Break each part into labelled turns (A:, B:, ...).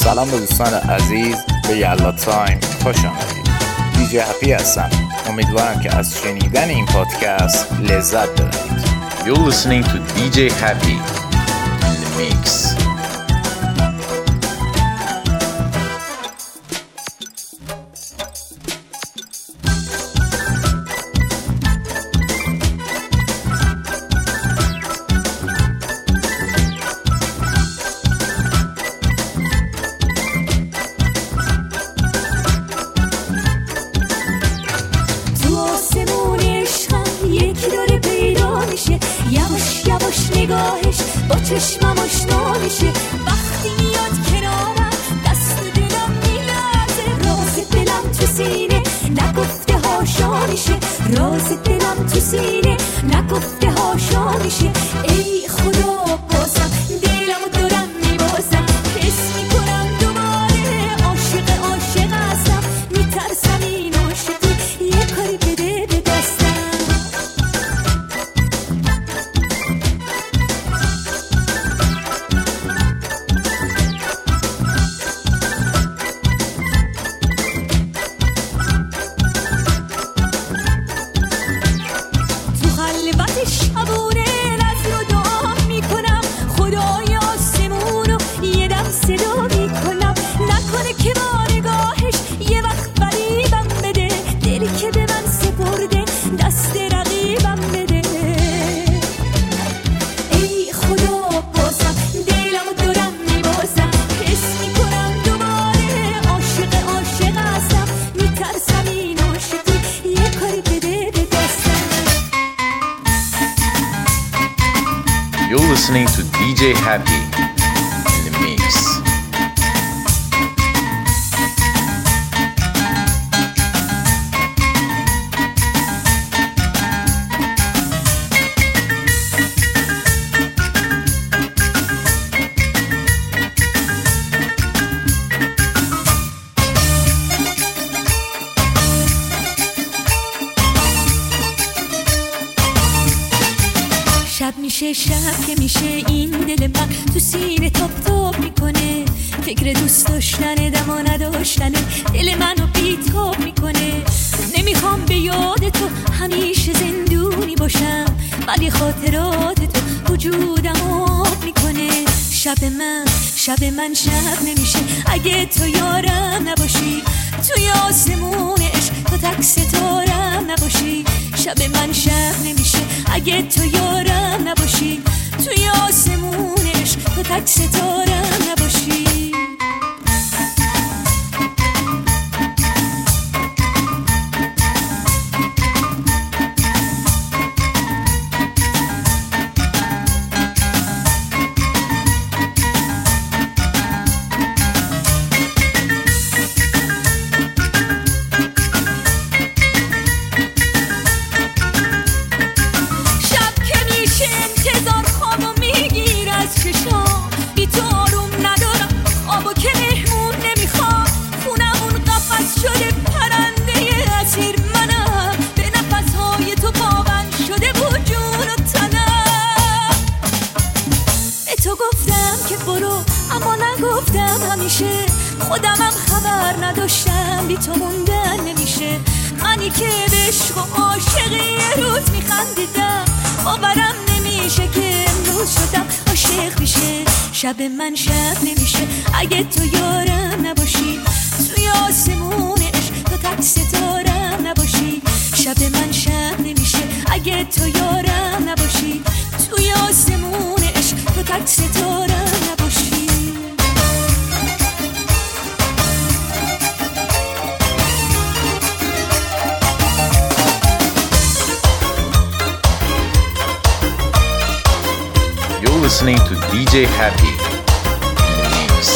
A: سلام به دوستان عزیز به یلا تایم خوش آمدید. دیجی هپی هستم. امیدوارم که از شنیدن این پادکست لذت ببرید.
B: You're listening to DJ Happy in the mix.
C: نگاهش با چشمم آشنا میشه، وقتی میاد کنارم دست دلم میلرزه، راز دلم تو سینه نگفته هاشا میشه، راز دلم تو سینه نگفته هاشا میشه. ای خدا بازم دلمو دارم میبازم، حس میکنم دوباره عاشق هستم، میترسم این عاشقی یه کاری بده به دستم.
B: You're listening to DJ Happy in the mix.
C: شب که میشه این دل من تو سینه تاپ میکنه، فکر دوست داشتن دم و نداشتن دل منو بیتاب میکنه. نمیخوام به یاد تو همیشه زندونی باشم، ولی خاطرات تو وجودم آب میکنه. شب من شب نمیشه اگه تو یارم نباشی، توی آسمون عشق تو تک ستارم نباشی. شب من شب نمیشه اگه تو یارم نباشی، توی آسمون عشق تو تک ستارم نباشی. خودمم خبر نداشتم بی تو موندن نمیشه، منی که به عشق و عاشقی یه روز میخندیدم، باورم نمیشه که امروز شدم عاشق میشه. شب من شب نمیشه اگه تو یارم نباشی، توی آسمون عشق تو تک ستارم نباشی. شب من شب نمیشه اگه تو یارم نباشی، توی آسمون عشق تو تک ستارم نباشی.
B: You're listening to DJ Happy in the mix.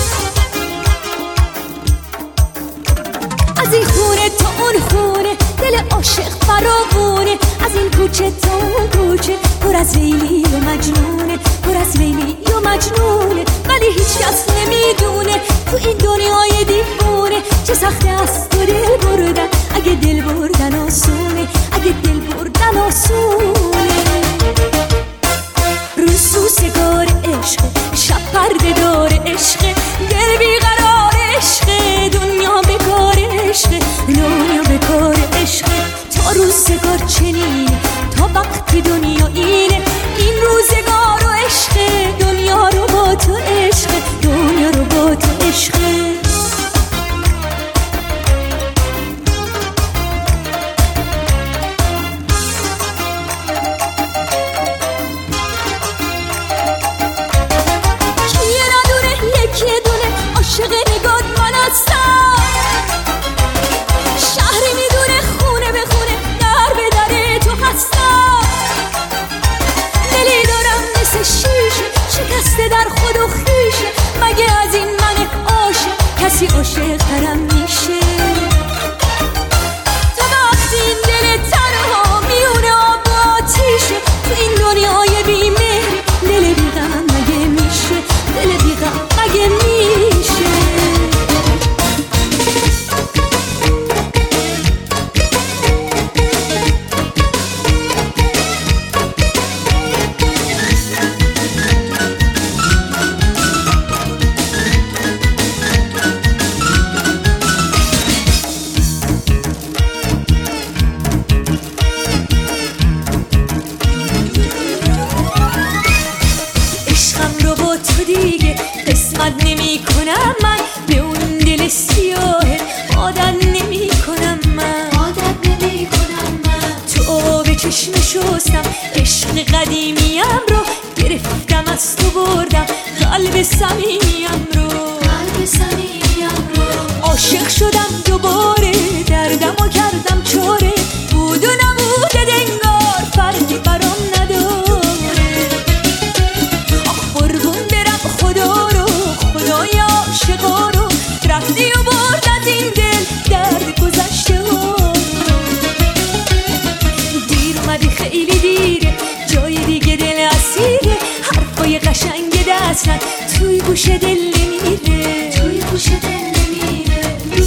C: از این خونه تا اون خونه دل عاشق فراوونه، از این کوچه تا اون کوچه، پر از لیلی و مجنونه، پر از لیلی و مجنونه. ولی هیچ کس نمیدونه تو این دنیای دیوونه چه سخته است تو دل بردن. اگه دل بردن آسونه، اگه دل بردن آسونه. روزگار عشق، شب پرده دار عشق، دل بیقرار عشق، دنیا بکار عشق، دنیا بکار عشق. تا روزگار چنینه، تا وقتی دنیا اینه، این روزگار و عشق، دنیا رو با تو عشق، دنیا رو با تو عشق. عاشق نگات من هستم، شهری میدونه خونه به خونه، در به در تو هستم. دلی دارم مثل شیشه، شکسته در خود و خیشه. مگه از این من عاشق کسی عاشق ترم میشه؟ تا وقتی این دل تنها میونه آب و آتیشه، تو این دنیای بیمهر دل بیغم مگه میشه؟ دل بیغم مگه میشه؟ قسمت نمی کنم من به اون دل سیاه، عادت نمی کنم من، عادت نمی کنم من. تو آب چشم شستم عشق قدیمیم رو، گرفتم از تو بردم قلب صمیمیم رو، قلب صمیمیم رو. عاشق شدم دوباره، دردمو کردم چاره، بود و نبوده دنگار فرقی برام نداره. قربون برم خدا رو، خدای عاشقا رو، رفتی و برد از این دل درد گذشته ها. دیر اومدی خیلی دیره، جای دیگه دل اسیره، حرفای قشنگ دستن توی گوش دل نمیره، توی گوش دل نمیره.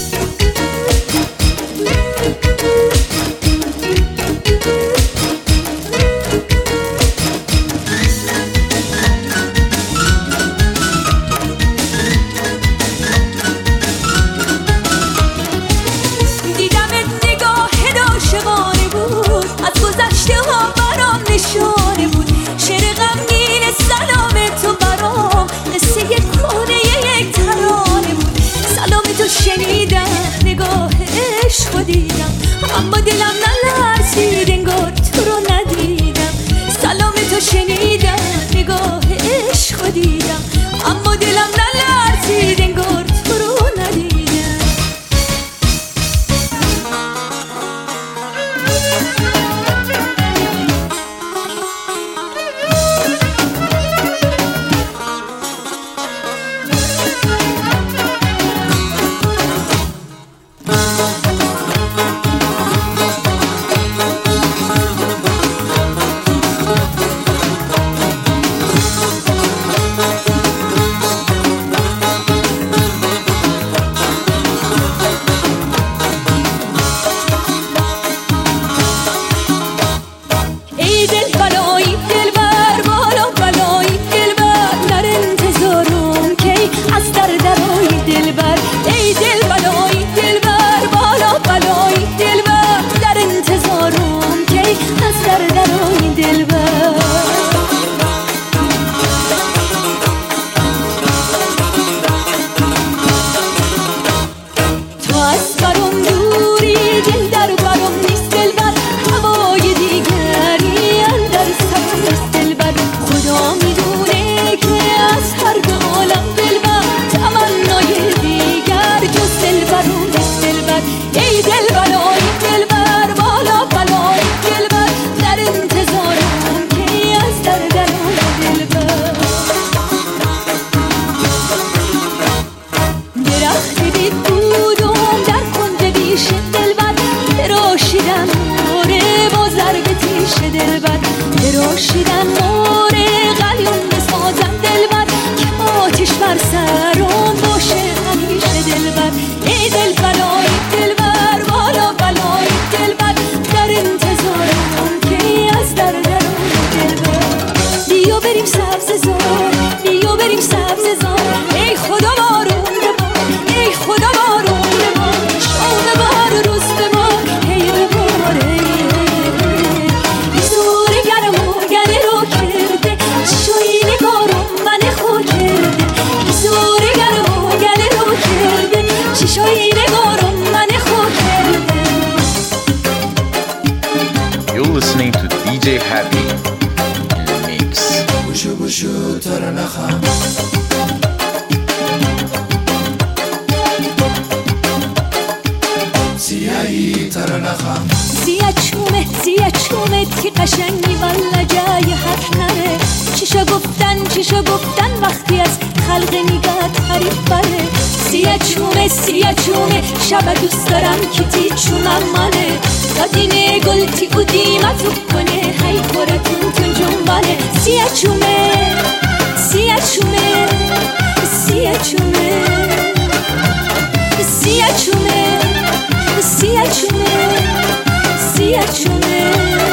C: نشانه بود شعر غمگین سلام تو برام، قصه یک کهنه یک ترانه بود. سلام تو شنیدم، نگاه عشق دیدم، اما دلم نلرزید انگار تو رو ندیدم. سلام تو شنیدم، نگاه عشق دیدم، اما دلم نلرزید انگار تو رو ندیدم. سبززار، بیا بریم سبززار. ای خدا بارون ببار، ای خدا بارون ببار، شو ببار و روز ببار، هی ببار ای زور گرم و گره رو کرده، شوی نگارم من خو کرده. ای زور گرم و گره رو کرده، شوی نگارم من خو کرده.
B: You're listening to DJ Happy in the mix.
D: بوشو بوشو ترنخم سیاهی ترنخم
C: سیاه چومه تی قشنگی والا جای حق نره. چیشا گفتن وقتی از خلق نگاه تعریف بره. سیاه چومه شب دوست دارم که تی چونم منه. دادینه گل تی او دیمتو کنه، هی خورتون تون جنبانه. سیاه چومه سیاه چومه سیاه چومه سیاه چومه سیاه چومه سیاه چومه.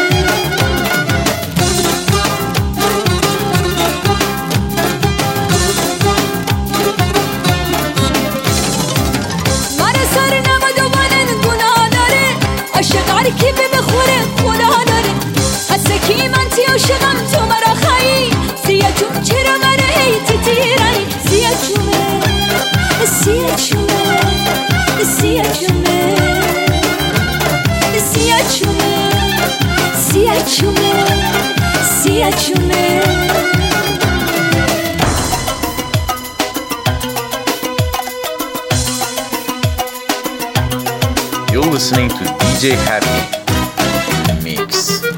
C: من سر نمد و منن گناه داره، عاشق هر کی بخوره خدا داره. حسکی من تی عاشقم تو مرا خیی، سیاه چوم چرا مرا هی تی تیرانی. سیاه چومه سیاه چومه سیاه چومه سیاه چومه سیاه چومه سیاه چومه.
B: You're listening to DJ Happy in the mix.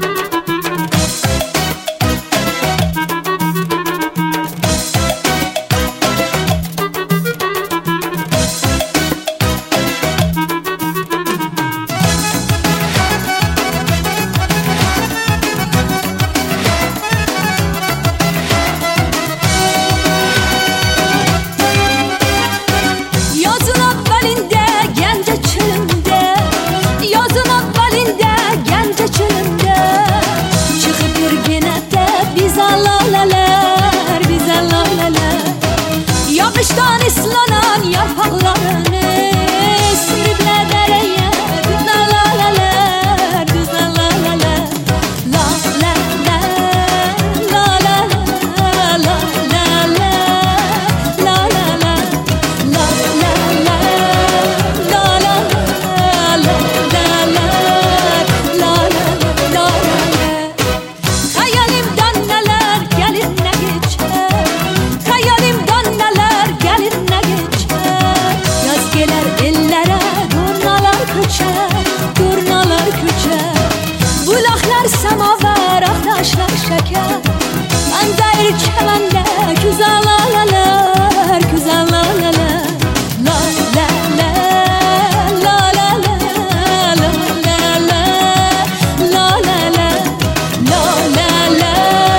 C: Yazın avvalinde gence çölümde, yazın avvalinde gence çölümde. Çıkıp bir genette bize laleler, bize laleler. Yağıştan ıslanan yapraklarını sürüp dereye bize laleler, bize laleler. Laleler, laleler, laleler, hayalimden neler gelir ne geçer, hayalimden neler gelir ne geçer. Yaz gelir ellere durnalar köçer, durnalar köçer. Bulaklar semaver, aktaşlar şeker. Manzar çemende güzel laleler, güzel laleler. La la la la la la la la la la la la la la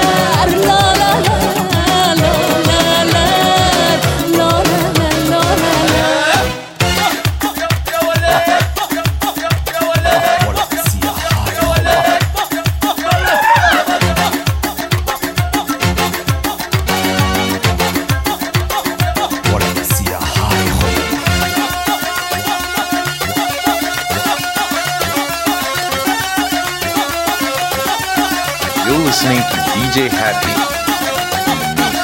B: You're listening to DJ Happy in the mix.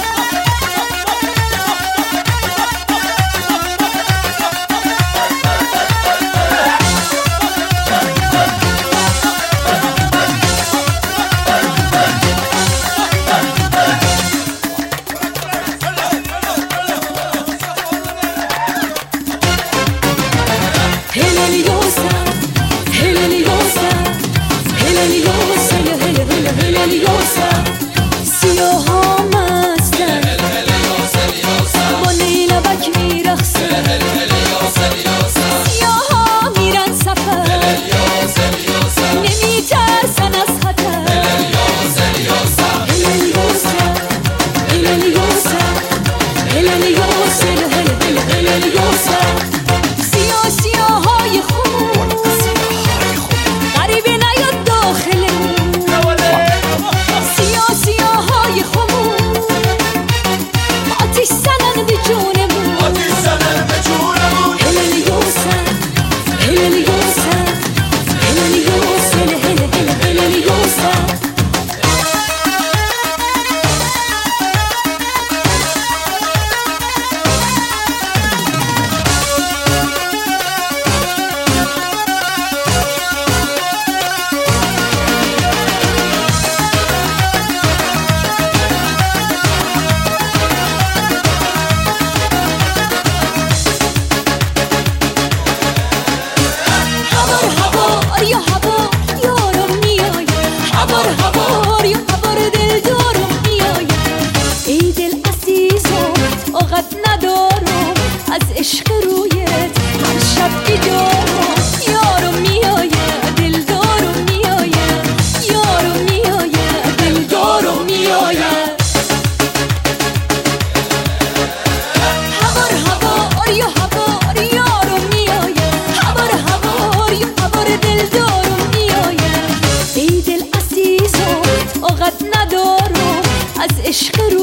C: Heleliosa, heleliosa, heleliosa, heleliosa,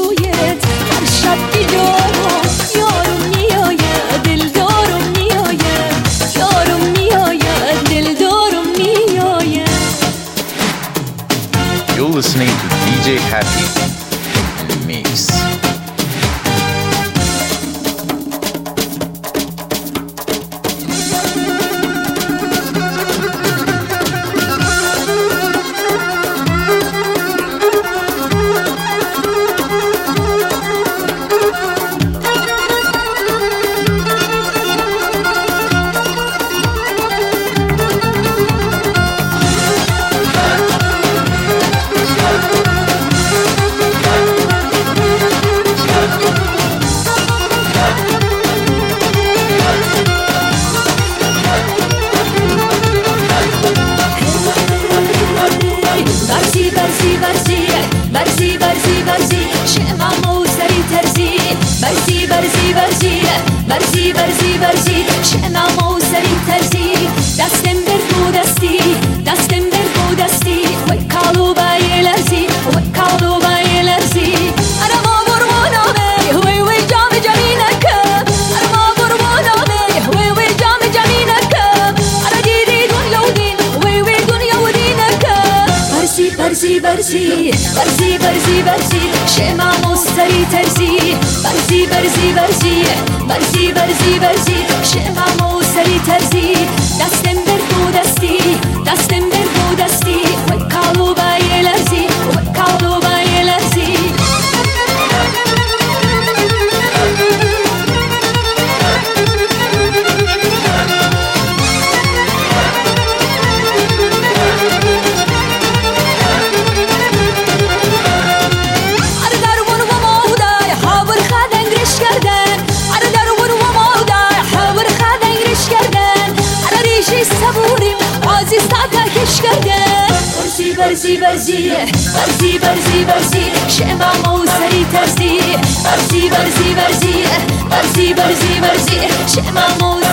C: رویت هر شب بیدارم یارم میآید دلدارم میآید یارم میآید دلدارم میآید.
B: You're listening to DJ Happy in the mix.
C: برزی برزی برزی شمامو سری ترزی برزی برزی برزی برزی برزی برزی شمامو سری ترزی دستم برگو دستی دستم برگو دستی وی کالو بای لرزی وی کالو بای لرزی ارما برمانامه وی وی جام جمی نکم ارما برمانامه وی وی جام جمی نکم ارا دیدی دنیا و دین وی وی دنیا و دین نکم برزی برزی برزی برزی برزی برزی شمامو سری ترزی برزی برزی برزی برزی برزی برزی شمامو سری ترزی دستم برگو دستی دستم برگو دستی وی کالو بای لرزی وی کالو بای لرزی برزی برزی برزی برزی برزی شمامو سری ترزی برزی برزی برزی برزی برزی برزی شمامو